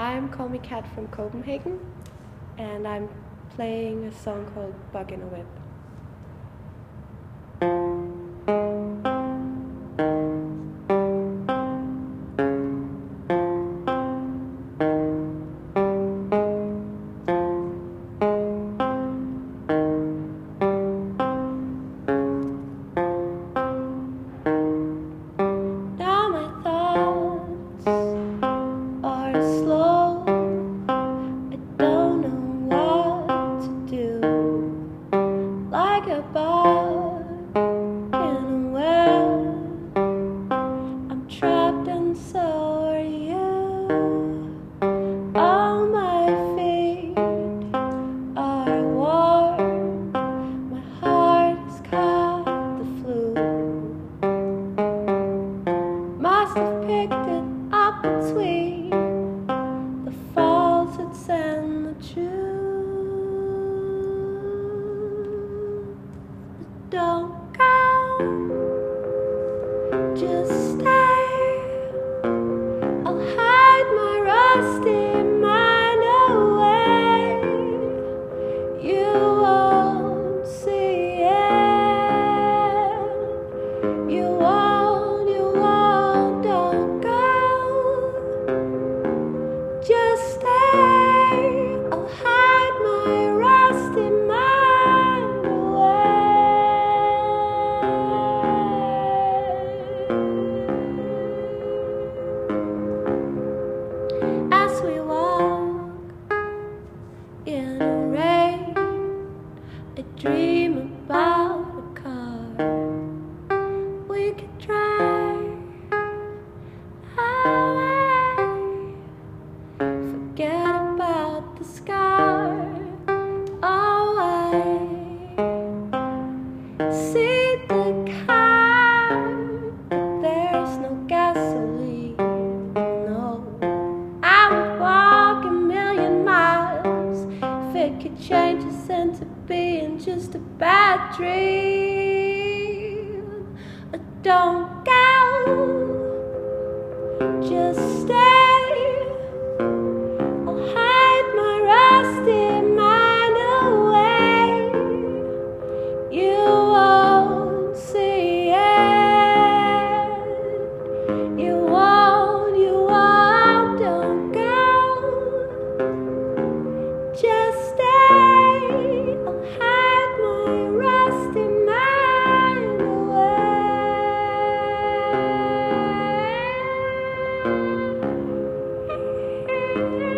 I'm Call Me Kat from Copenhagen, and I'm playing a song called Bug in a Web. Now my thoughts are slow. I don't know what to do. Like a bug in a web, I'm trapped and so are you. All my feet are warm. My heart has caught the flu. Must have picked it up between the falsehoods and the truth. Don't go, just stay. I'll hide my rusty mind away. You won't see it. You won't, don't go. Just stay. I'll hide my rusty mind away. As we walk in the rain, I dream about a car we could drive away. Forget about the scar. Away. See the car, but there's no gasoline. No, I would walk 1,000,000 miles if it could change us into being just a bad dream. Don't go, just stay. I'll hide my rusty mind away. You won't see it. You won't, don't go. Just stay. I'll hide my rusty mind away.